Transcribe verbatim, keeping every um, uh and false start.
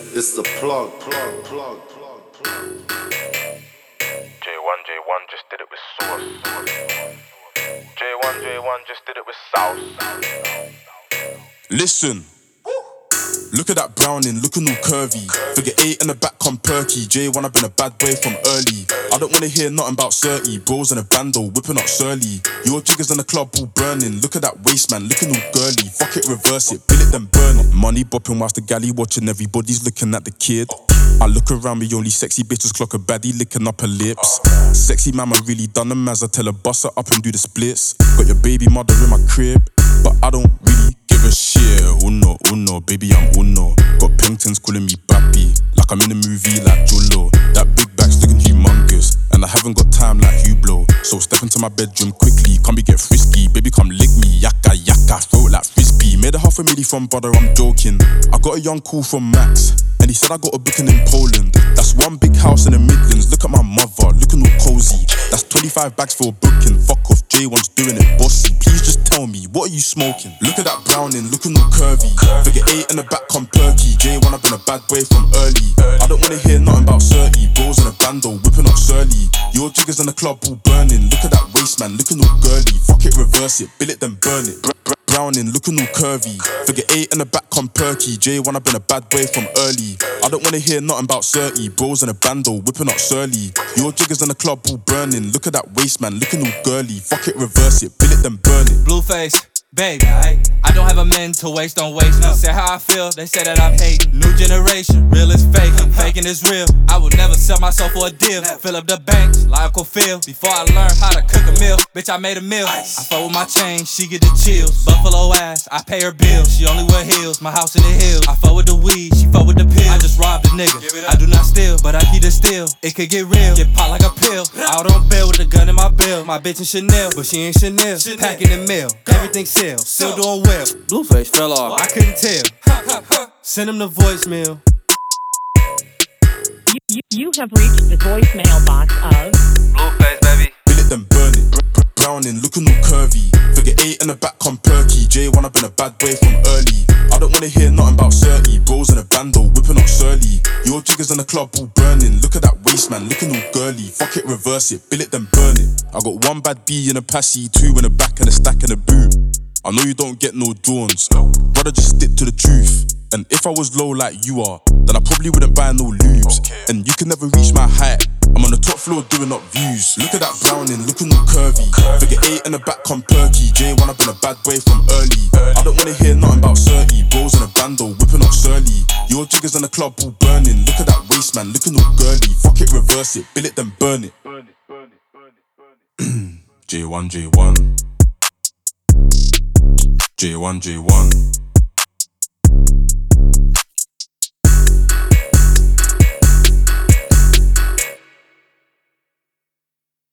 It's the plug, plug, plug, plug, plug. J one, J one just did it with sauce. J one, J one just did it with sauce. Listen. Look at that browning, looking all curvy. Figure eight in the back come perky. J one, I've been a bad boy from early. I don't wanna hear nothing about thirty. Bros in a bando, whipping up Surly. Your jiggers in the club all burning. Look at that waist man, looking all girly. Fuck it, reverse it, bill it then burn it. Money bopping whilst the galley watching. Everybody's looking at the kid. I look around me, only sexy bitches clock a baddie licking up her lips. Sexy mama really done them as I tell her bust her up and do the splits. Got your baby mother in my crib, but I don't really give a shit. Uno, uno, baby I'm uno. Got paintings calling me Bappy, like I'm in a movie like Jullo. That big bag's looking humongous, and I haven't got time like Hublot. So step into my bedroom quickly, come be get frisky. Baby come lick me, yaka yaka, throw it like frisbee. Made a half a milli from brother, I'm joking. I got a young call from Max, and he said I got a booking in Poland. That's one big house in the Midlands. Look at my mother, looking all cozy. That's twenty-five bags for a booking. Fuck off, J one's doing it bossy. Please just tell me, what are you smoking? Look at that browning, looking all curvy. Figure eight in the back come perky. J one, I've been a bad boy from early. I don't wanna hear nothing about thirty. Bros in a bando, whipping up Surly. Your jiggers in the club all burning. Look at that waist man, looking all girly. Fuck it, reverse it, bill it then burn it. Br- br- browning, looking all curvy. Figure eight in the back come perky. J one, I've been a bad boy from early. I don't wanna hear nothing about thirty. Bros in a bando, whipping up Surly. Your jiggers in the club all burning. Look at that waist man, looking all girly. Fuck it, reverse it, bill it then burn it. Blueface, baby, I, I don't have a man to waste, don't waste. No. Say how I feel, they say that I'm hating. New generation, real is fake, faking is real. I would never sell myself for a deal. Fill up the banks, like Uncle Phil. Before I learned how to cook a meal, bitch, I made a meal. I fuck with my chain, she get the chills. Buffalo ass, I pay her bills. She only wear heels, my house in the hills. I fuck with the weed, she fuck with the pill. I just robbed a nigga, I do not steal, but I keep it still. It could get real, get popped like a pill. Out on bail with a gun in my bill. My bitch in Chanel, but she ain't Chanel. Packing the mail, everything sell, still doing well. Blueface fell off. I couldn't tell. Send him the voicemail. You, you, you have reached the voicemail box of Blueface, baby. Bill it then burn it. Br- br- browning, looking all curvy. Figure eight in the back come perky. J one, I've been a bad boy from early. I don't wanna hear nothing about thirty. Bros in a bando, whipping up Surly. Your jiggers in the club all burning. Look at that waist man, looking all girly. Fuck it, reverse it, bill it then burn it. I got one bad B in a passy, two in the back and a stack in the boot. I know you don't get no drawns, brother, just stick to the truth. And if I was low like you are, then I probably wouldn't buy no lubes. And you can never reach my height, I'm on the top floor doing up views. Look at that browning, looking all curvy. Figure eight in the back come perky. J one, I've been a bad boy from early. I don't wanna hear nothing about thirty. Bros in a bando, whipping up Surly. Your jiggers in the club all burning. Look at that waist man, looking all girly. Fuck it, reverse it, bill it then burn it. J one, J one. J one, J one.